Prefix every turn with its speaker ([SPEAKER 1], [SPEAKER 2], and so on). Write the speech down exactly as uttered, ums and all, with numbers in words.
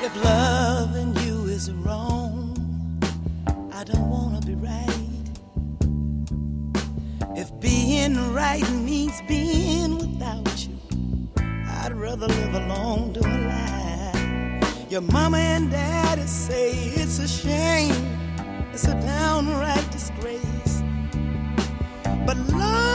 [SPEAKER 1] If loving you is wrong, I don't wanna be right. If being right means being without you, I'd rather live alone to a lie. Your mama and daddy say it's a shame, it's a downright disgrace. But love